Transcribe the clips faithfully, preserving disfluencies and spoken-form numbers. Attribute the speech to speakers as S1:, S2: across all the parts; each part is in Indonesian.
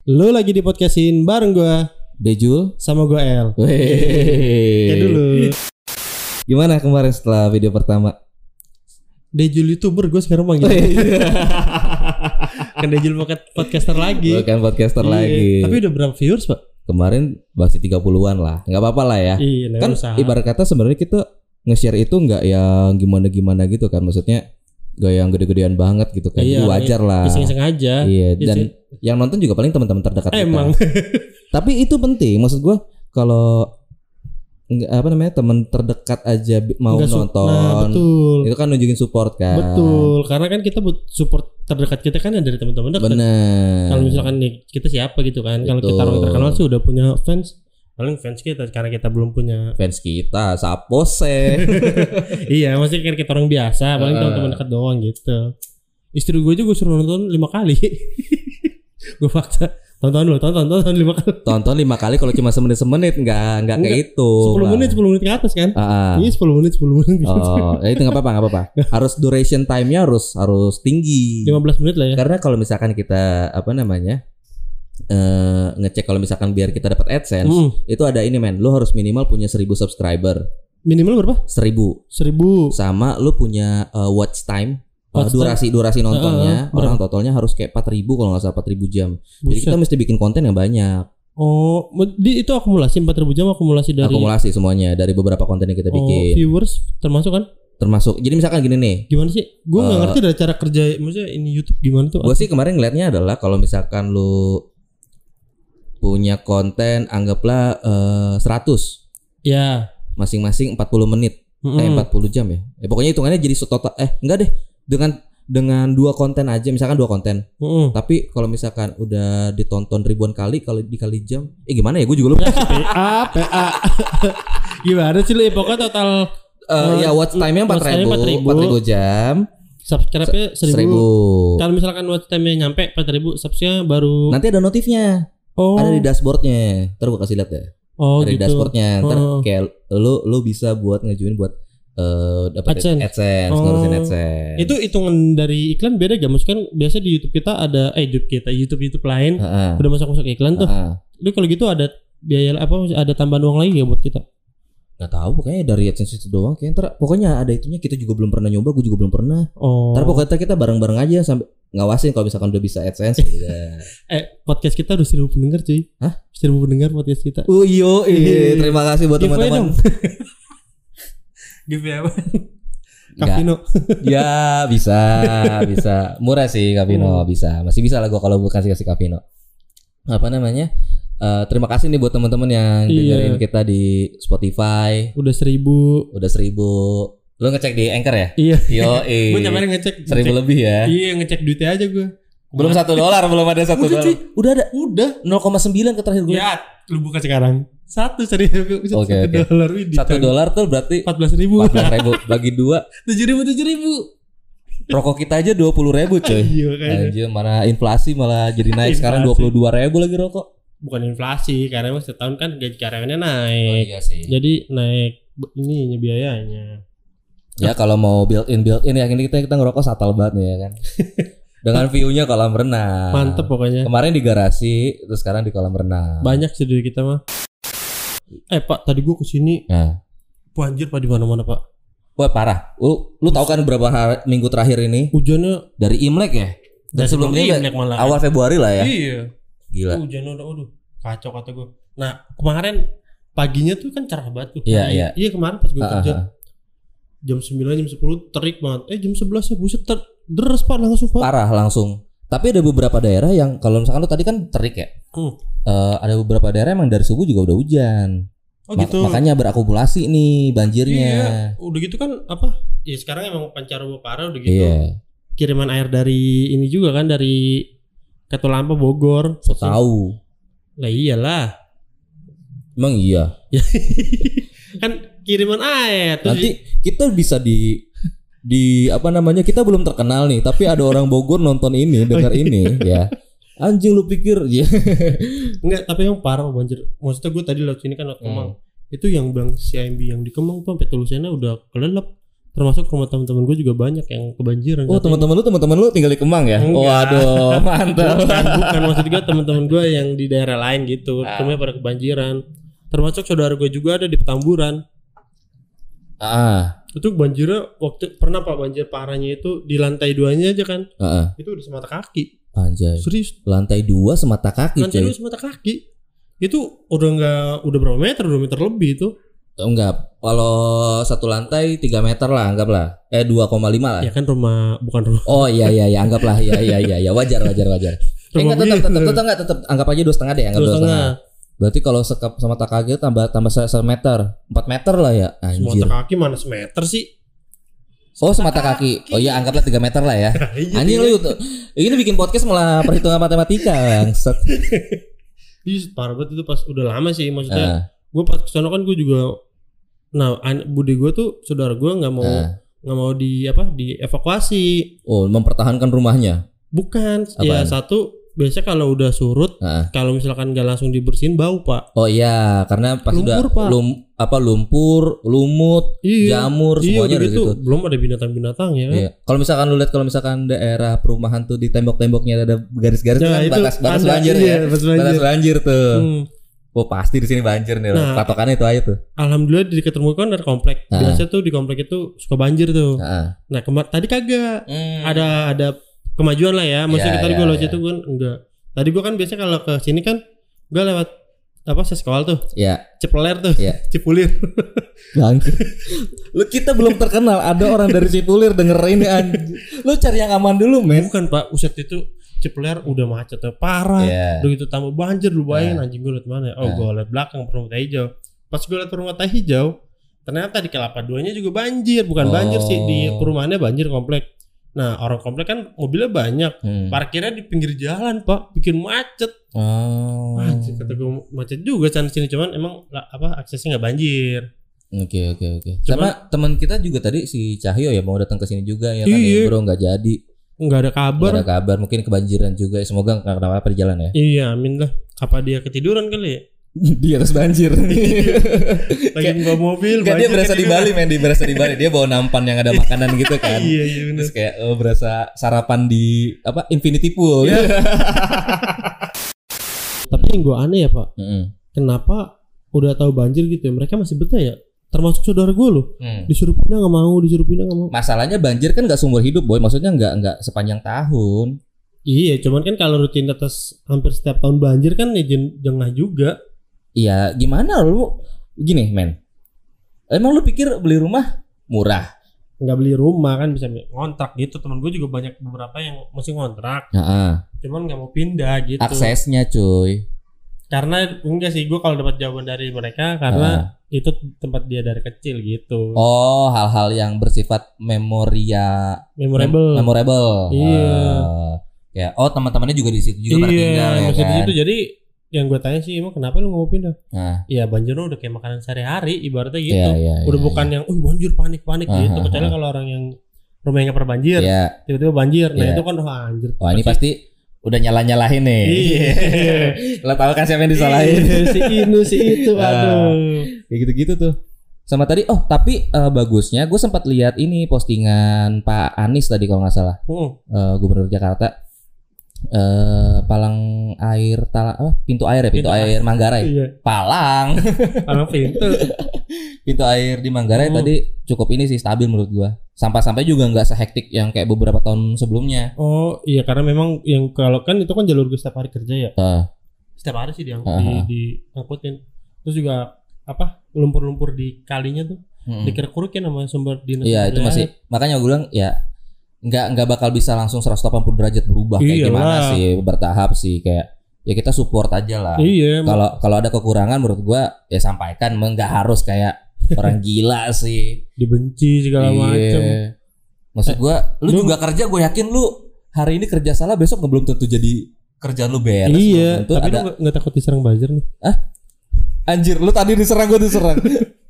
S1: Lu lagi di podcastin bareng gue
S2: Dejul
S1: sama gue El.
S2: Wehehe.
S1: Ya dulu.
S2: Gimana kemarin setelah video pertama?
S1: Dejul YouTuber gue sekarang manggil. Kan Dejul podcaster lagi.
S2: Bukan podcaster
S1: Iya.
S2: lagi.
S1: Tapi udah berapa viewers, Pak?
S2: Kemarin masih tiga puluhan lah. Enggak apa-apa lah ya.
S1: Iya,
S2: Kan
S1: usaha.
S2: ibarat kata sebenarnya kita nge-share itu enggak yang gimana-gimana gitu kan. Maksudnya gak yang gede-gedean banget gitu kan.
S1: Iya,
S2: Jadi wajar lah.
S1: Iseng-iseng aja.
S2: Iya,
S1: Iya
S2: dan
S1: sih.
S2: yang nonton juga paling teman-teman terdekat kita.
S1: Emang.
S2: Tapi itu penting. Maksud gue kalau nggak apa namanya teman terdekat aja bi- mau
S1: Nggak su-
S2: nonton,
S1: Nah, betul.
S2: itu kan nunjukin support kan.
S1: Betul. Karena kan kita buat support terdekat kita kan dari teman-teman dekat.
S2: Bener.
S1: Kalau misalkan nih kita siapa gitu kan. Kalau kita
S2: Betul.
S1: orang terkenal sih udah punya fans. Paling fans kita karena kita belum punya.
S2: Fans kita sapo se.
S1: Iya, maksudnya kan kita orang biasa, paling
S2: Uh.
S1: teman-teman dekat doang gitu. Istri gue juga suruh nonton lima kali. Gue fakta. Tonton dulu, tonton, tonton lima kali.
S2: Tonton lima kali kalau cuma semenit semenit nggak nggak kayak
S1: Enggak,
S2: itu.
S1: sepuluh
S2: lah.
S1: menit, sepuluh menit ke atas kan?
S2: Ah, ah.
S1: Iya, sepuluh menit, sepuluh menit.
S2: Oh, ya itu nggak apa-apa nggak apa-apa. Harus duration time-nya harus harus tinggi.
S1: lima belas menit lah ya.
S2: Karena kalau misalkan kita apa namanya eh ngecek kalau misalkan biar kita dapat AdSense,
S1: Mm.
S2: itu ada ini men, lu harus minimal punya seribu subscriber.
S1: Minimal berapa?
S2: seribu
S1: Seribu.
S2: sama lu punya uh, watch time. Uh,
S1: Watch
S2: durasi durasi nontonnya
S1: Uh, uh,
S2: orang totalnya harus kayak empat ribu kalau nggak salah empat ribu jam. Jadi
S1: Buset.
S2: kita mesti bikin konten yang banyak.
S1: Oh, di, itu akumulasi empat ribu jam akumulasi dari
S2: Akumulasi semuanya dari beberapa konten yang kita
S1: oh,
S2: bikin.
S1: viewers termasuk kan?
S2: Termasuk jadi misalkan gini nih.
S1: Gimana sih? Gue nggak
S2: Uh,
S1: ngerti dari cara kerja maksudnya ini YouTube gimana tuh?
S2: Gue sih kemarin ngeliatnya adalah kalau misalkan lu punya konten anggaplah uh, seratus
S1: Ya.
S2: masing-masing empat puluh menit.
S1: Mm-mm.
S2: Eh empat puluh jam ya. Eh pokoknya hitungannya jadi total eh enggak deh. Dengan dengan dua konten aja misalkan dua konten.
S1: Mm-mm.
S2: Tapi kalau misalkan udah ditonton ribuan kali kalau dikali jam, eh gimana ya? Gue juga lupa.
S1: P A, P A. Gimana sih lu? Ya, pokoknya total
S2: Eh, ya watch time-nya empat
S1: watch time-nya
S2: ribu,
S1: empat ribu.
S2: empat ribu jam,
S1: subscribe-nya seribu.
S2: seribu.
S1: Kalau misalkan watch time-nya nyampe empat ribu, subsnya baru
S2: Nanti ada notifnya,
S1: oh.
S2: ada di dashboardnya. Ntar gue kasih lihat ya.
S1: Oh
S2: Ada di
S1: gitu.
S2: dashboardnya. Ntar
S1: Oh.
S2: kayak lu lu bisa buat ngajuin buat eh dapat
S1: AdSense.
S2: AdSense,
S1: Oh.
S2: ngurusin AdSense.
S1: Itu hitungan dari iklan beda gak? Maksudnya kan biasa di YouTube kita ada eh YouTube kita, YouTube YouTube lain
S2: Heeh.
S1: udah masuk-masuk iklan tuh.
S2: Heeh.
S1: Lu kalau gitu ada biaya apa ada tambahan uang lagi gak buat kita?
S2: Nggak tahu pokoknya dari AdSense itu doang kayak ntar pokoknya ada itunya kita juga belum pernah nyoba, gue juga belum pernah.
S1: Oh.
S2: Ntar pokoknya kita bareng-bareng aja sampai ngawasin kalau misalkan udah bisa AdSense gitu.
S1: Eh podcast kita udah seribu pendengar cuy.
S2: Hah?
S1: Seribu pendengar podcast kita.
S2: Oh iyo, iya, terima kasih buat
S1: Giveaway
S2: teman-teman.
S1: dong. Giveaway apa?
S2: Nggak.
S1: Kavino.
S2: Ya bisa, bisa murah sih Kavino, bisa masih bisa lah gue kalau bukan kasih kasih Kavino. Apa namanya? Eh, terima kasih nih buat teman-teman yang
S1: Iya.
S2: dengerin kita di Spotify.
S1: Udah seribu.
S2: Udah seribu. Lo ngecek di Anchor ya?
S1: Iya.
S2: Yo,
S1: Gue nyamain ngecek.
S2: seribu
S1: ngecek.
S2: lebih ya?
S1: Iya ngecek duitnya aja gue.
S2: Belum satu dolar, belum ada satu
S1: Udah
S2: dolar.
S1: cuy.
S2: Udah ada
S1: Udah.
S2: nol koma sembilan ke terakhir gue.
S1: Ya, lu buka sekarang. Satu seribu. Satu
S2: Oke, oke.
S1: dolar widih.
S2: Satu dolar tuh berarti
S1: Empat belas ribu.
S2: empat belas ribu bagi dua.
S1: Tujuh ribu tujuh ribu.
S2: Rokok kita aja dua puluh ribu coy.
S1: Iya kayaknya.
S2: Anjir, mana inflasi malah jadi naik sekarang dua puluh dua ribu lagi rokok.
S1: Bukan inflasi karena emang setahun kan gaji karyawannya
S2: Oh
S1: naik.
S2: iya sih.
S1: Jadi naik b- ininya biayanya.
S2: Ya kalau mau built in built in ya ini kita kita ngerokok satal banget nih ya kan. Dengan view-nya kolam renang.
S1: Mantep pokoknya.
S2: Kemarin di garasi, terus sekarang di kolam renang.
S1: Banyak sih dari kita mah. Eh Pak, tadi gua kesini.
S2: Nah.
S1: Banjir Pak di mana-mana Pak.
S2: Wah parah. Lu lu tahu kan berapa hari, minggu terakhir ini
S1: Hujannya
S2: dari Imlek ya? Dan
S1: dari
S2: sebelumnya
S1: Imlek malah.
S2: awal Februari lah ya.
S1: Iya.
S2: Gila.
S1: Hujannya udah waduh kacau kata gua. Nah, kemarin paginya tuh kan cerah banget tuh.
S2: Iya,
S1: Pagi.
S2: iya.
S1: Iya kemarin pas gua
S2: Ah,
S1: kerja.
S2: ah, ah.
S1: Jam sembilan jam sepuluh terik banget. Eh jam sebelas ya buset ter deres Pak langsung Pak.
S2: Parah langsung. Tapi ada beberapa daerah yang kalau misalkan lu tadi kan terik ya.
S1: Hmm.
S2: Eh, ada beberapa daerah emang dari subuh juga udah hujan.
S1: Oh
S2: Ma-
S1: gitu.
S2: Makanya berakumulasi nih banjirnya.
S1: Iya, udah gitu kan apa? Ya sekarang emang pancaroba parah udah gitu.
S2: Iya.
S1: Kiriman air dari ini juga kan dari Katulampa Bogor.
S2: So tahu.
S1: Lah iyalah.
S2: Emang iya.
S1: Kan kiriman air terus
S2: Nanti kita bisa di di apa namanya kita belum terkenal nih, tapi ada orang Bogor nonton ini, dengar ini ya. Anjing lu pikir ya.
S1: enggak, tapi yang parah banjir. Maksudnya gue tadi lewat sini kan lewat Kemang.
S2: Hmm.
S1: Itu yang bilang si A M B yang di Kemang tuh sampai tulisannya udah kelelep. termasuk rumah teman-teman gue juga banyak yang kebanjiran.
S2: Oh teman-teman lu teman-teman lu tinggal di Kemang ya?
S1: Enggak.
S2: Waduh mantap.
S1: Bukan, bukan maksud gue teman-teman gue yang di daerah lain gitu,
S2: Ah.
S1: rumahnya pada kebanjiran. Termasuk saudara gue juga ada di Petamburan.
S2: Ah,
S1: Itu banjirnya waktu pernah Pak, banjir parahnya itu di lantai duanya aja kan.
S2: ah, ah.
S1: Itu udah semata kaki.
S2: Anjay.
S1: Serius.
S2: Lantai dua semata kaki
S1: Lantai
S2: cuy.
S1: dua semata kaki. Itu udah enggak udah berapa meter? dua meter lebih itu.
S2: Enggak, kalau satu lantai tiga meter lah anggaplah. Eh dua koma lima lah.
S1: Ya kan rumah bukan rumah.
S2: Oh iya iya iya anggaplah ya iya iya iya wajar wajar wajar. Eh
S1: Rumah
S2: enggak tetap
S1: gitu.
S2: tetap tetap enggak tetap anggap aja dua setengah deh anggap
S1: Dua
S2: dua setengah.
S1: setengah.
S2: Berarti kalau sekap sama tak kaget tambah tambah se- semeter empat meter lah ya anjir.
S1: Semata kaki mana semeter sih?
S2: Oh semata kaki. Oh iya anggaplah tiga meter lah ya.
S1: Iya,
S2: Anjing lu tuh. Ini bikin podcast malah perhitungan matematika bangsat.
S1: Ih, parah banget itu pas udah lama sih maksudnya.
S2: Ah,
S1: Gue pas kesana kan gue juga, nah an- bude gue tuh saudara gue nggak mau
S2: ah.
S1: nggak mau di apa dievakuasi.
S2: Oh mempertahankan rumahnya.
S1: Bukan, ya
S2: Apaan?
S1: satu biasanya kalau udah surut,
S2: Ah.
S1: kalau misalkan nggak langsung dibersihin bau Pak.
S2: Oh iya karena pas
S1: Lumpur,
S2: udah
S1: Pak.
S2: lum apa lumpur, lumut,
S1: Iya,
S2: jamur
S1: iya
S2: semuanya
S1: udah
S2: dari
S1: gitu.
S2: situ.
S1: Belum ada binatang-binatang ya.
S2: Iya. Kalau misalkan lu lihat kalau misalkan daerah perumahan tuh di tembok-temboknya ada garis-garis
S1: Nah,
S2: kan
S1: itu
S2: batas batas
S1: ada,
S2: banjir
S1: iya,
S2: ya.
S1: batas banjir.
S2: Batas banjir tuh.
S1: Hmm.
S2: Oh pasti di sini banjir nih.
S1: Nah.
S2: Patokannya itu aja tuh.
S1: Alhamdulillah di dekat rumah kan ada komplek.
S2: Ah.
S1: Biasa tuh di komplek itu suka banjir tuh.
S2: Heeh.
S1: Nah kemar tadi kagak.
S2: Hmm.
S1: Ada ada kemajuan lah ya. Maksudnya
S2: Ya,
S1: tadi
S2: ya,
S1: gue lewat
S2: ya.
S1: itu kan enggak. Tadi gue kan biasa kalau ke sini kan gue lewat apa sekolah tuh,
S2: Ya,
S1: Cipeler tuh,
S2: ya.
S1: Cipulir.
S2: Bangke. Lu kita belum terkenal ada orang dari Cipulir denger ini anjing. Lu cari yang aman dulu, men.
S1: Bukan Pak, uset itu Cipeler udah macetnya parah.
S2: Iya.
S1: Udah gitu tambah banjir, lu bayangin
S2: Nah.
S1: anjing gue liat mana? Oh,
S2: Nah.
S1: gue liat belakang perumah hijau. Pas gue liat perumah hijau, ternyata di Kelapa Duanya juga banjir, bukan
S2: Oh.
S1: banjir sih di perumahannya banjir komplek. Nah, orang komplek kan mobilnya banyak.
S2: Hmm.
S1: Parkirnya di pinggir jalan, Pak, bikin macet.
S2: Oh.
S1: Macet kata gue macet juga sana sini cuman emang lah, apa aksesnya nggak banjir.
S2: Oke oke oke.
S1: Cuman-
S2: Sama teman kita juga tadi si Cahyo ya mau datang ke sini juga ya kan
S1: Iya.
S2: ya, bro nggak jadi.
S1: Nggak ada
S2: Nggak
S1: kabar.
S2: ada kabar mungkin kebanjiran juga. Semoga nggak kenapa-apa di jalan ya.
S1: Iya, amin lah. Apa dia ketiduran kali ya?
S2: Di atas banjir.
S1: Lagi bawa mobil.
S2: Enggak dia
S1: banjir
S2: berasa di
S1: ketiduran.
S2: Bali men, dia berasa di Bali. Dia bawa nampan yang ada makanan gitu kan.
S1: Iya, iya benar.
S2: Terus kayak oh, berasa sarapan di apa Infinity Pool.
S1: Iya. Tapi yang gue aneh ya Pak,
S2: Mm-mm.
S1: kenapa udah tahu banjir gitu ya mereka masih betah ya? Termasuk saudara gue loh,
S2: Hmm.
S1: disuruh pindah nggak mau, disuruh pindah nggak mau.
S2: Masalahnya banjir kan nggak seumur hidup boy, maksudnya nggak nggak sepanjang tahun.
S1: Iya, cuman kan kalau rutinitas hampir setiap tahun banjir kan ya jen- jengah juga.
S2: Iya gimana lu? Gini men, emang lu pikir beli rumah murah?
S1: Nggak beli rumah kan bisa ngontrak gitu. Temen gue juga banyak beberapa yang masih ngontrak,
S2: Nah,
S1: cuman nggak mau pindah gitu.
S2: aksesnya cuy.
S1: Karena enggak sih, gue kalau dapat jawaban dari mereka karena itu tempat dia dari kecil gitu.
S2: Oh hal-hal yang bersifat memoria
S1: Memorable.
S2: mem- memorable.
S1: Iya.
S2: Ah, ya oh teman-temannya juga di situ juga pada tinggal ya
S1: masih
S2: kan.
S1: di situ. Jadi yang gue tanya sih emang kenapa lu nggak mau pindah?
S2: Nah,
S1: Ya banjir lu udah kayak makanan sehari-hari ibaratnya gitu.
S2: iya, iya,
S1: Udah
S2: iya,
S1: bukan yang, oh banjir panik-panik
S2: Ah,
S1: gitu.
S2: ah,
S1: Kecuali
S2: ah.
S1: kalau orang yang rumahnya nggak pernah banjir,
S2: iya.
S1: tiba-tiba banjir. Nah
S2: Iya.
S1: itu kan wah anjir.
S2: Wah ini pasti udah nyalah-nyalahin nih.
S1: Iya.
S2: Lo tau kan siapa yang disalahin?
S1: Iya, si Inu si itu,
S2: Ah.
S1: aduh.
S2: Kayak gitu-gitu tuh. Sama tadi, oh tapi eh, bagusnya gue sempat lihat ini postingan Pak Anies tadi kalau nggak salah,
S1: Hmm.
S2: eh, Gubernur Jakarta, eh palang air tala, apa? Pintu air ya, pintu,
S1: Pintu
S2: air Manggarai,
S1: Iya.
S2: palang,
S1: Kalau pintu.
S2: pintu air di Manggarai
S1: Hmm.
S2: tadi cukup ini sih stabil menurut gue. Sampah-sampah juga nggak sehektik yang kayak beberapa tahun sebelumnya.
S1: Oh iya karena memang yang kalau kan itu kan jalur gue setiap hari kerja ya.
S2: Ah.
S1: Setiap hari sih diang-
S2: Ah,
S1: di,
S2: ah.
S1: diangkutin. Terus juga apa lumpur-lumpur di kalinya tuh
S2: Mm-mm.
S1: dikerukin sama sumber dinas.
S2: Iya itu
S1: sumber
S2: masih
S1: air.
S2: makanya gue bilang ya nggak nggak bakal bisa langsung seratus delapan puluh derajat berubah kayak
S1: Iyalah.
S2: gimana sih bertahap sih kayak ya kita support aja lah.
S1: Iya.
S2: Kalau kalau ada kekurangan menurut gue ya sampaikan nggak harus kayak orang gila sih.
S1: dibenci segala
S2: Iya.
S1: macam.
S2: Maksud gue lu,
S1: lu-
S2: juga kerja gue yakin lu hari ini kerja salah besok belum tentu jadi kerjaan lu beres.
S1: Iya,
S2: Belum tentu
S1: tapi
S2: ada
S1: lu nggak- nggak takut diserang buzzer nih?
S2: anjir lu tadi diserang gue diserang.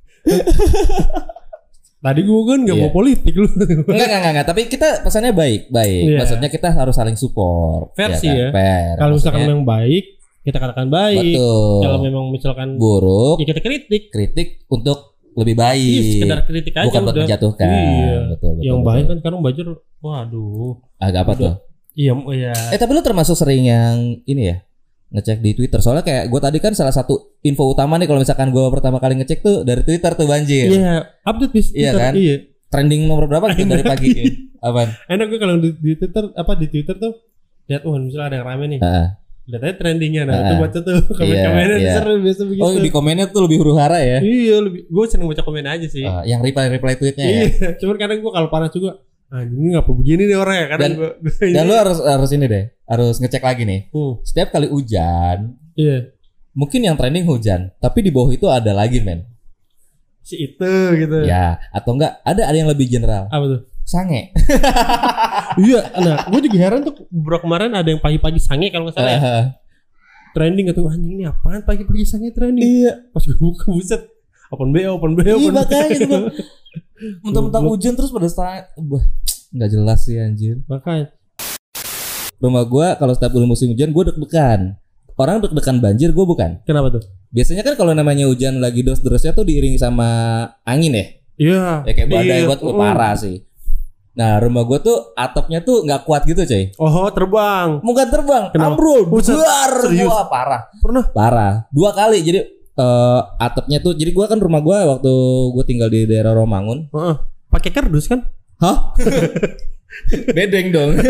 S1: Tadi gue kan nggak
S2: Iya.
S1: mau politik lu.
S2: Enggak, enggak, enggak, enggak, tapi kita pesannya baik, baik.
S1: Iya.
S2: Maksudnya kita harus saling support.
S1: Fair sih
S2: kan?
S1: ya.
S2: Fair.
S1: Kalau misalkan
S2: Maksudnya,
S1: memang baik, kita katakan baik.
S2: betul.
S1: Kalau memang misalkan
S2: buruk,
S1: ya kita kritik.
S2: kritik untuk lebih baik.
S1: Iya, sekedar kritik aja
S2: bukan buat
S1: udah.
S2: menjatuhkan.
S1: Iya.
S2: Betul, betul.
S1: Yang
S2: betul.
S1: bahaya kan sekarang banjir. Waduh.
S2: Agak apa
S1: Udah.
S2: tuh?
S1: Iya, iya.
S2: Eh tapi lu termasuk sering yang ini ya? Ngecek di Twitter. Soalnya kayak gue tadi kan salah satu info utama nih kalau misalkan gue pertama kali ngecek tuh dari Twitter tuh banjir.
S1: Iya, update bis.
S2: Iya
S1: Twitter,
S2: kan?
S1: Iya.
S2: Trending nomor berapa gitu dari pagi? Apaan?
S1: Enak gue kalau di, di Twitter apa di Twitter tuh lihat wah misalnya ada yang rame nih.
S2: Heeh.
S1: Lihat aja trendingnya nah,
S2: Heeh.
S1: itu baca tuh komen-komennya
S2: Iya, iya.
S1: seru biasa begitu.
S2: Oh di komennya tuh lebih huru hara ya?
S1: Iya, lebih gue seneng baca komen aja sih.
S2: Uh, yang reply reply tweetnya ya.
S1: Iya, cuman kadang gue kalau panas juga ah ini ngapa begini nih orangnya kadang
S2: Dan-
S1: gue.
S2: Dan lu harus harus ini deh, harus ngecek lagi nih.
S1: Hmm,
S2: Setiap kali hujan,
S1: iya.
S2: mungkin yang trending hujan, tapi di bawah itu ada lagi men.
S1: Si itu gitu.
S2: Ya, atau enggak ada ada yang lebih general.
S1: Apa tuh?
S2: Sange.
S1: Iya, nah gue juga heran tuh beberapa kemarin ada yang pagi-pagi sange kalau nggak salah ya.
S2: Uh,
S1: Trending gitu anjing ini apaan pagi-pagi sange trending.
S2: iya.
S1: Pas gue buka buset. Open B O, open B O,
S2: Iya
S1: open B O.
S2: makanya tuh. Bang. Mentang-mentang hujan terus pada setengah, wah, nggak jelas sih anjir.
S1: Makanya.
S2: Rumah gua kalau setiap musim hujan gua deg-degan. Orang deg-degan banjir, gua bukan.
S1: Kenapa tuh?
S2: Biasanya kan kalau namanya hujan lagi deres-deresnya tuh diiringi sama angin ya.
S1: Iya.
S2: Ya kayak badai
S1: iya.
S2: buat
S1: Mm.
S2: parah sih. Nah rumah gua tuh atapnya tuh nggak kuat gitu coy.
S1: Oh, terbang.
S2: Bukan terbang,
S1: Kenapa?
S2: ambrol,
S1: Buset,
S2: buar,
S1: serius?
S2: wah parah,
S1: Pernah?
S2: parah. Dua kali jadi eh, atapnya tuh. Jadi gua kan rumah gua waktu gua tinggal di daerah Romangun.
S1: Heeh. Pakai kardus kan?
S2: Hah? Bedeng dong.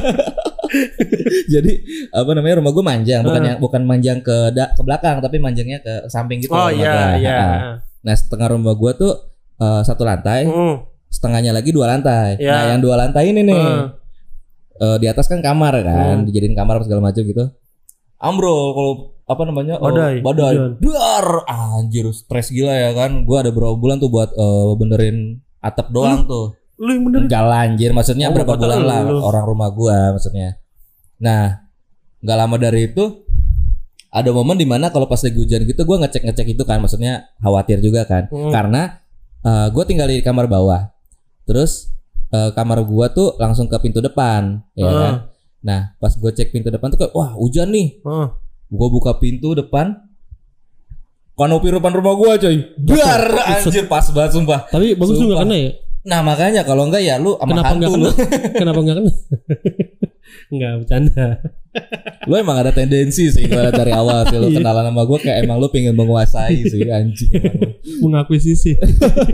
S2: Jadi apa namanya rumah gue manjang, bukan
S1: Uh.
S2: yang bukan manjang ke da, ke belakang tapi manjangnya ke samping gitu.
S1: Oh
S2: rumah
S1: iya,
S2: gua.
S1: iya.
S2: Ha-ha. Nah setengah rumah gue tuh eh, satu lantai,
S1: Heeh.
S2: setengahnya lagi dua lantai.
S1: Iya.
S2: Nah yang dua lantai ini nih
S1: Uh.
S2: eh, di atas kan kamar kan,
S1: Hmm.
S2: dijadiin kamar apa segala macam gitu. Ambrol kalau apa namanya oh,
S1: Badai,
S2: badai,
S1: hujan.
S2: dar, anjir stres gila ya kan. Gue ada berapa bulan tuh buat eh, benerin atap doang tuh.
S1: Lu yang bener.
S2: Enggak lah, anjir, maksudnya
S1: Oh,
S2: berapa
S1: kata
S2: bulan
S1: lu.
S2: lah orang rumah gua maksudnya. Nah, nggak lama dari itu ada momen dimana kalau pas lagi hujan gitu gua ngecek-ngecek itu kan, maksudnya khawatir juga kan,
S1: Hmm.
S2: karena uh, gua tinggal di kamar bawah, terus uh, kamar gua tuh langsung ke pintu depan, ya
S1: Ah.
S2: kan. Nah, pas gua cek pintu depan tuh kayak wah hujan nih,
S1: Heeh.
S2: gua buka pintu depan, kanopi depan rumah gua coy, dar anjir pas banget sumpah.
S1: Tapi bagus lu
S2: Sumpah.
S1: enggak kena ya?
S2: Nah makanya kalau enggak ya lu sama
S1: Kenapa enggak
S2: hantu
S1: kena?
S2: lu.
S1: Kenapa enggak kena? Enggak bercanda.
S2: Lu emang ada tendensi sih gua dari awal sih lu
S1: Iya.
S2: kenalan sama gua kayak emang lu pengen menguasai sih anjing emang lu.
S1: Mengakuisisi.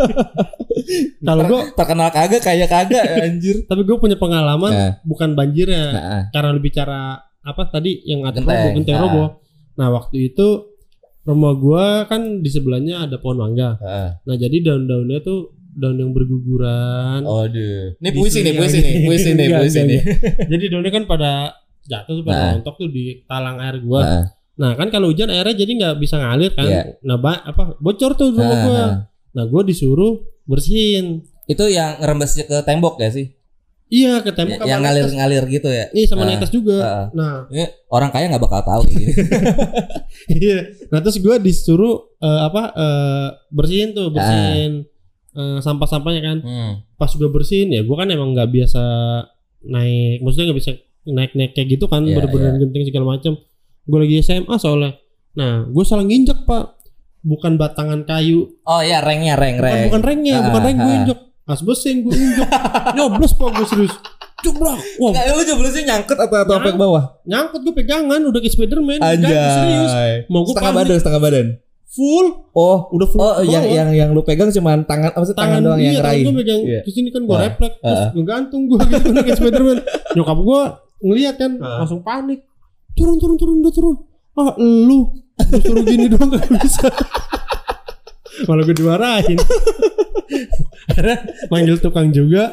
S1: Kalau
S2: Ter-
S1: gua
S2: terkenal kagak kayak kagak anjir.
S1: tapi gue punya pengalaman
S2: Nah.
S1: bukan banjirnya.
S2: Nah,
S1: Karena lu bicara apa tadi yang atap
S2: Genteng.
S1: roboh, genteng
S2: Ah.
S1: roboh. Nah, waktu itu rumah gua kan di sebelahnya ada pohon mangga.
S2: heeh.
S1: Nah, jadi daun-daunnya tuh daun yang berguguran.
S2: Oh deh. Ini
S1: Di
S2: puisi nih,
S1: sini
S2: puisi
S1: lagi.
S2: nih, puisi nih,
S1: Enggak,
S2: puisi
S1: enggak,
S2: nih.
S1: Jadi daunnya kan pada jatuh tuh pada
S2: Nah.
S1: rontok tuh di talang air gua.
S2: Heeh.
S1: Nah, kan kalau hujan airnya jadi nggak bisa ngalir kan.
S2: Iya.
S1: Nah, ba- apa bocor tuh rumah
S2: Heeh,
S1: gua.
S2: heeh.
S1: Nah, gua disuruh bersihin.
S2: Itu yang ngerembes ke tembok ya sih?
S1: Iya, ke tembok
S2: yang
S1: sama netes.
S2: ngalir-ngalir gitu ya.
S1: Iya, sama
S2: Ah,
S1: netes juga.
S2: ah.
S1: Nah,
S2: Ini orang kaya nggak bakal tahu kayak gini.
S1: iya. Nah, terus gua disuruh eh, apa eh, bersihin tuh, bersihin eh, sampah-sampahnya kan.
S2: Hmm.
S1: Pas gua bersihin ya, gua kan emang nggak biasa naik, maksudnya nggak bisa naik-naik kayak gitu kan,
S2: Iya,
S1: bener-bener genting segala macam. Gua lagi S M A soalnya. Nah, gua salah nginjek, Pak. Bukan batangan kayu.
S2: Oh iya, rengnya, reng,
S1: Bukan,
S2: reng.
S1: bukan rengnya,
S2: Ah,
S1: bukan reng gue
S2: ah.
S1: injek. Asbesin gue injek. Nyoblos Pak gue serius. Jeblak. Wah,
S2: Nggak, lu joblesnya nyangkut atau atau
S1: Nyangkut.
S2: ke bawah?
S1: nyangkut gue pegangan udah kayak Spiderman. Enggak, serius.
S2: Anjay.
S1: Mau gue
S2: Setengah
S1: panik.
S2: badan, setengah badan.
S1: Full,
S2: Oh,
S1: udah full.
S2: oh
S1: ke
S2: yang
S1: bawah.
S2: yang yang lu pegang cuman tangan apa sih tangan, doang
S1: iya,
S2: yang
S1: tangan
S2: ngeraih.
S1: gue pegang
S2: Iya.
S1: di sini kan gue
S2: Ah,
S1: refleks terus
S2: ah.
S1: ngegantung gue gitu udah kayak Spiderman. Nyokap gue ngeliat kan
S2: Ah.
S1: langsung panik. Turun turun turun udah turun. Ah lu gue suruh gini doang gak bisa. Malah gue dimarahin. Akhirnya manggil tukang juga.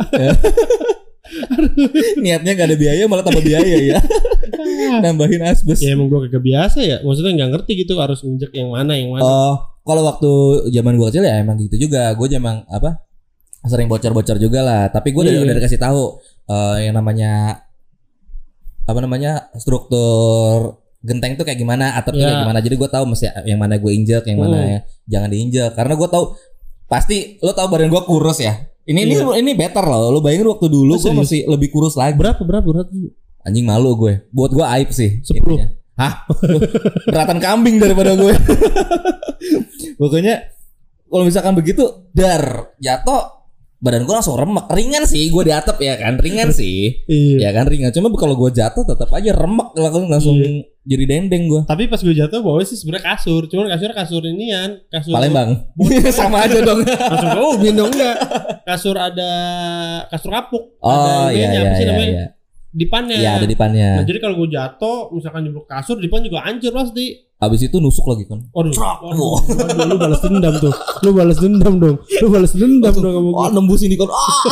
S2: Niatnya gak ada biaya malah tambah biaya ya. Nambahin asbes.
S1: Ya emang gue kagak biasa ya. Maksudnya nggak ngerti gitu harus injek yang mana yang mana.
S2: Oh, kalau waktu zaman gua kecil ya emang gitu juga. Gua emang apa? Sering bocor-bocor juga lah. Tapi gua udah,
S1: Iya.
S2: udah dikasih tahu eh, yang namanya apa namanya struktur genteng tuh kayak gimana, atapnya
S1: Ya.
S2: kayak gimana. Jadi gua tahu mesti yang mana gue injek, yang mana
S1: Hmm.
S2: ya jangan diinjek. Karena gua tahu pasti lo tahu badan gua kurus ya. Ini
S1: Iya.
S2: ini ini better loh. Lo bayangin waktu dulu
S1: Oh,
S2: gua
S1: serius?
S2: masih lebih kurus lagi.
S1: Berapa berapa berapa?
S2: Anjing malu gue. Buat gue aib sih.
S1: Sepuluh.
S2: intinya. Hah? Beratan kambing daripada gue. Pokoknya kalau misalkan begitu dar jatuh badan gue langsung remek. Ringan sih gue di atap ya kan, ringan sih.
S1: Iya.
S2: Ya kan ringan. Cuma kalau gue jatuh tetap aja remek langsung langsung iya. Jadi dendeng gue.
S1: Tapi pas gue jatuh bawah sih sebenarnya kasur. Cuman kasur kasur inian, kasur
S2: Palembang. Sama aja dong.
S1: Langsung oh bindong enggak. Kasur ada kasur kapuk.
S2: Oh
S1: ada
S2: iya
S1: ini,
S2: iya
S1: apa sih
S2: iya,
S1: namanya?
S2: iya.
S1: Dipannya.
S2: Iya ada dipannya.
S1: Nah, jadi kalau gue jatuh misalkan jebol kasur, dipan juga hancur pasti.
S2: Abis itu nusuk lagi kan.
S1: Waduh, waduh, waduh, lu balas dendam tuh. Lu balas dendam dong. Lu balas dendam dong kamu.
S2: Oh, nembus ini kan. Ah.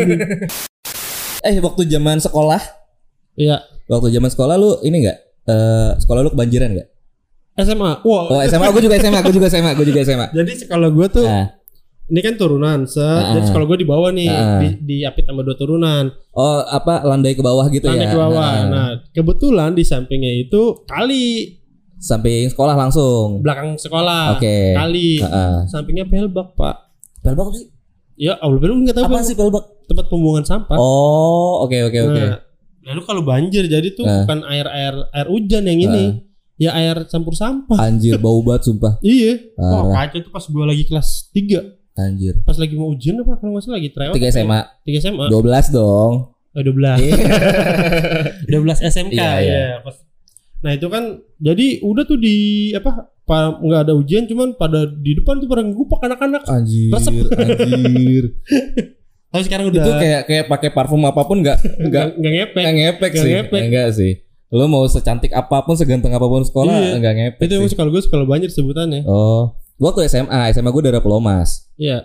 S2: eh, waktu zaman sekolah?
S1: Iya.
S2: Waktu zaman sekolah lu ini enggak? Uh, sekolah lu kebanjiran enggak?
S1: S M A. Wow.
S2: Oh, S M A gue juga S M A, gue juga S M A, gue juga S M A.
S1: Jadi sekolah gue tuh nah. Ini kan turunan, se
S2: nah.
S1: Jadi sekolah gue di bawah nih, nah. di, diapit sama dua turunan.
S2: Oh, apa landai ke bawah gitu
S1: landai
S2: ya?
S1: Landai ke bawah.
S2: Nah.
S1: nah, kebetulan di sampingnya itu kali.
S2: Samping sekolah langsung.
S1: Belakang sekolah.
S2: Oke. Okay.
S1: Kali.
S2: Uh-uh.
S1: Sampingnya pelbak, Pak.
S2: Pelbak apa sih?
S1: Ya, Allah belum enggak tahu.
S2: Apa sih pelbak?
S1: Tempat pembuangan sampah.
S2: Oh, oke okay, oke okay, oke. Okay.
S1: Nah, lalu kalau banjir jadi tuh uh. bukan air-air air hujan yang ini. Uh. Ya air campur sampah.
S2: Anjir, bau banget sumpah.
S1: Iya. Wah, oh, kacau itu pas gua lagi kelas tiga.
S2: Anjir.
S1: Pas lagi mau ujian apa kalau enggak salah lagi tryout.
S2: tiga S M A.
S1: tiga S M A.
S2: dua belas dong.
S1: Oh, dua belas. dua belas S M K
S2: iya,
S1: ya.
S2: Iya.
S1: Pas nah itu kan jadi udah tuh di apa nggak ada ujian cuman pada di depan tuh pada ngupak anak-anak.
S2: Anjir, anjir.
S1: Tapi sekarang udah
S2: itu kayak kayak pakai parfum apapun nggak nggak
S1: nggak ngepek
S2: nggak ngepek
S1: gak
S2: sih
S1: ngepek.
S2: Enggak sih. Lo mau secantik apapun seganteng apapun sekolah iya. Nggak ngepek.
S1: Itu emang sekolah gue sekolah banjir sebutannya.
S2: Oh, gua tuh S M A S M A gue daerah Pulau Mas.
S1: Iya.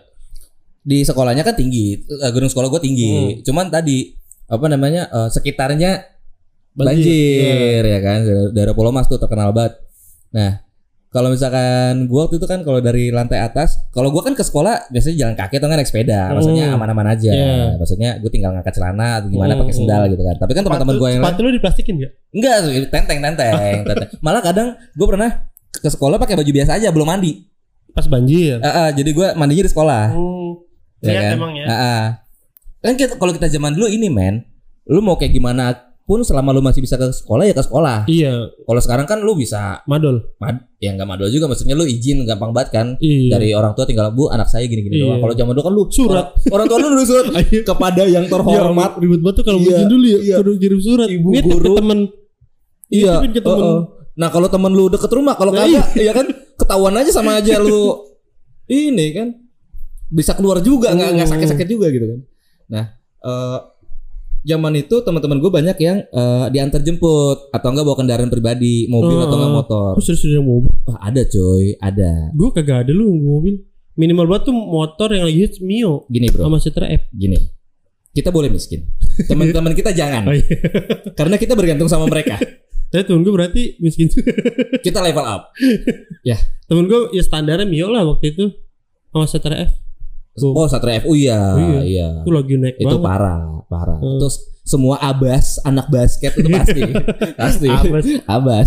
S2: Di sekolahnya kan tinggi, gedung sekolah gue tinggi. Hmm. Cuman tadi apa namanya uh, sekitarnya banjir, banjir ya kan, daerah Pulau Mas tuh terkenal banget. Nah, kalau misalkan gua waktu itu kan kalau dari lantai atas, kalau gua kan ke sekolah biasanya jalan kaki atau kan naik sepeda, maksudnya aman-aman aja. Yeah. Maksudnya gua tinggal ngangkat celana atau gimana mm. pakai sendal gitu kan. Tapi kan teman-teman gua yang
S1: lain, sepatu lu diplastikin enggak?
S2: Enggak, tenteng tenteng, tenteng. Malah kadang gua pernah ke sekolah pakai baju biasa aja, belum mandi.
S1: Pas banjir.
S2: Uh, uh, jadi gua mandinya di sekolah.
S1: Mm.
S2: Ya kan?
S1: Emang ya.
S2: Uh, uh. Kan kita, kalau kita zaman dulu ini men, lu mau kayak gimana pun selama lu masih bisa ke sekolah ya ke sekolah.
S1: Iya.
S2: Kalau sekarang kan lu bisa
S1: madol.
S2: Mad, ya enggak madol juga, maksudnya lu izin gampang banget kan.
S1: Iya.
S2: Dari orang tua tinggal bu anak saya gini-gini
S1: iya.
S2: doang. Kalau zaman dulu kan lu
S1: surat.
S2: Orang, orang tua lu nulis surat kepada yang terhormat.
S1: Ya, ribet banget tuh kalau
S2: iya,
S1: izin dulu ya.
S2: Iya.
S1: Kudu kirim surat.
S2: Ibu
S1: Nitip
S2: guru.
S1: Ke temen.
S2: Iya.
S1: Ke temen.
S2: Uh, uh. Nah kalau temen lu deket rumah, kalau
S1: nah,
S2: kagak, iya kan ketahuan aja sama aja lu. Ini kan bisa keluar juga, nggak nggak
S1: hmm.
S2: sakit-sakit juga gitu kan. Nah. Uh, Zaman itu teman-teman gue banyak yang uh, diantar jemput atau enggak bawa kendaraan pribadi, mobil uh, atau enggak motor.
S1: Oh, serius ada mobil?
S2: Wah, ada coy, ada.
S1: Gue kagak ada lu mobil. Minimal banget tuh motor yang lagi hits Mio.
S2: Gini bro.
S1: Sama Citra F.
S2: Gini. Kita boleh miskin. Teman-teman kita jangan. Oh, iya. Karena kita bergantung sama mereka.
S1: Tapi temen gue berarti miskin juga.
S2: Kita level up. Ya.
S1: Temen gue ya standarnya Mio lah waktu itu. Sama Citra F.
S2: Oh Satria F U ya, oh, iya. iya.
S1: Itu lagi naik
S2: itu
S1: banget.
S2: parah, parah.
S1: Hmm.
S2: Terus semua abas, anak basket itu pasti, pasti. Abas. abas.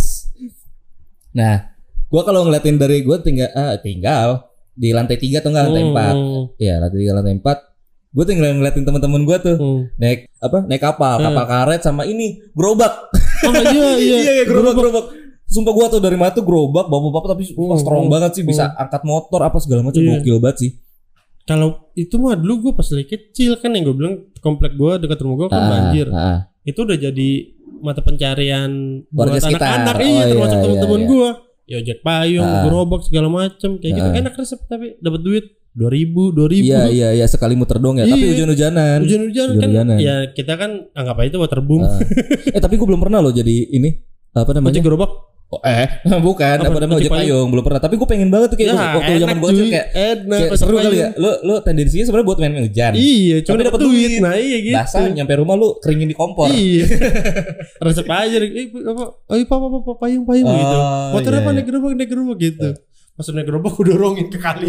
S2: Nah, gua kalau ngeliatin dari gua tinggal, ah, tinggal di lantai tiga atau enggak lantai
S1: hmm.
S2: empat, ya lantai tiga lantai empat. Gua tinggal ngeliatin teman-teman gua tuh hmm. naik apa, naik kapal, hmm. kapal karet sama ini gerobak.
S1: Oh iya iya.
S2: iya, iya gerobak gerobak. Sumpah gua tuh dari mana tuh gerobak, bapak-bapak tapi hmm. strong hmm. banget sih, bisa hmm. angkat motor apa segala macam,
S1: yeah.
S2: gokil banget sih.
S1: Kalau itu mah dulu gue pas lagi kecil kan yang gue bilang komplek gue dekat rumah gue kan ah, banjir. Ah. Itu udah jadi mata pencarian buat anak-anak. Oh, iya termasuk iya, teman-teman iya, iya. gue. Ya ojek payung, ah. gerobak segala macem kayak ah. gitu enak resep tapi dapat duit dua ribu dua ribu.
S2: Iya iya iya sekali muter dong ya. Iya. Tapi hujan-hujanan.
S1: Hujan-hujanan kan. Hujan-hujanan. Ya kita kan anggap aja itu waterboom. Ah.
S2: eh tapi gue belum pernah loh jadi ini apa namanya?
S1: Ojek gerobak.
S2: Oh, eh bukan apa, apa namanya ojek payung belum pernah tapi gue pengen banget tuh kayak ya, waktu zaman gue tuh kayak, kayak seru kali ya lu lu tendensinya sebenarnya buat main hujan
S1: iya cuma dapat duit nah iya gitu
S2: basah nyampe rumah lu keringin di kompor
S1: iya resep aja eh apa ayo papa papa payung payung oh, gitu motor iya, apa naik gerobak naik gerobak gitu pas naik gerobak gue dorongin ke kali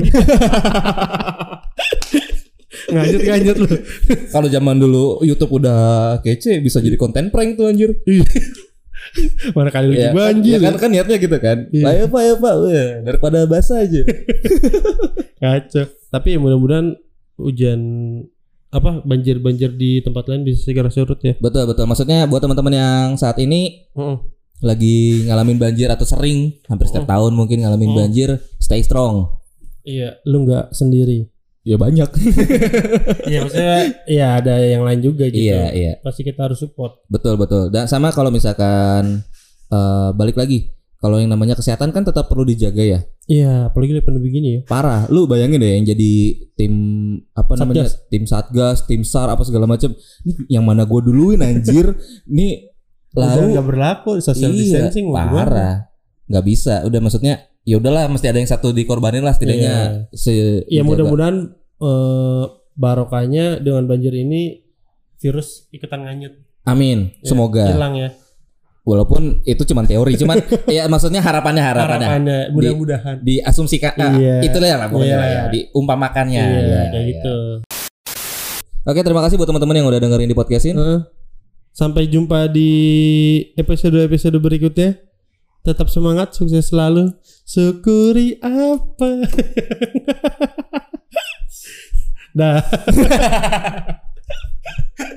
S1: ngajut ngajut lu
S2: kalau zaman dulu YouTube udah kece bisa jadi konten prank tuh anjir.
S1: Mana kali lagi
S2: ya,
S1: banjir
S2: ya kan, kan niatnya gitu kan iya. Ayo pak ya pak Wah, daripada basah aja
S1: kacau tapi ya mudah-mudahan hujan apa banjir-banjir di tempat lain bisa segera surut ya
S2: betul betul maksudnya buat teman-teman yang saat ini uh-uh. lagi ngalamin banjir atau sering hampir setiap uh-uh. tahun mungkin ngalamin uh-uh. banjir stay strong
S1: Iya, lu nggak sendiri.
S2: Ya banyak.
S1: Iya maksudnya ya ada yang lain juga gitu.
S2: Iya, iya.
S1: Pasti kita harus support.
S2: Betul, betul. Dan sama kalau misalkan uh, balik lagi, kalau yang namanya kesehatan kan tetap perlu dijaga ya.
S1: Iya, apalagi lagi pandemi begini ya.
S2: Parah. Lu bayangin deh yang jadi tim apa
S1: Satgas.
S2: namanya? Tim Satgas, tim SAR apa segala macam. Ini yang mana gua duluin anjir. Nih lalu
S1: enggak berlaku social
S2: iya,
S1: distancing
S2: parah. Enggak bisa. Udah maksudnya ya udahlah mesti ada yang satu dikorbanin lah setidaknya.
S1: Iya.
S2: Se-
S1: ya mudah-mudahan eh, barokahnya dengan banjir ini virus ikutan nganyut.
S2: Amin.
S1: Ya,
S2: semoga
S1: hilang ya.
S2: Walaupun itu cuma teori, cuman ya maksudnya harapannya harapannya.
S1: Harapannya mudah-mudahan.
S2: Di, diasumsikan,
S1: iya.
S2: uh, itulah lah pokoknya
S1: iya.
S2: lah ya, diumpamakannya.
S1: Iya,
S2: ya,
S1: kayak
S2: ya.
S1: gitu.
S2: Oke, terima kasih buat teman-teman yang udah dengerin di podcastin.
S1: Uh, sampai jumpa di episode-episode berikutnya. Tetap semangat, sukses selalu. Syukuri apa? Dah.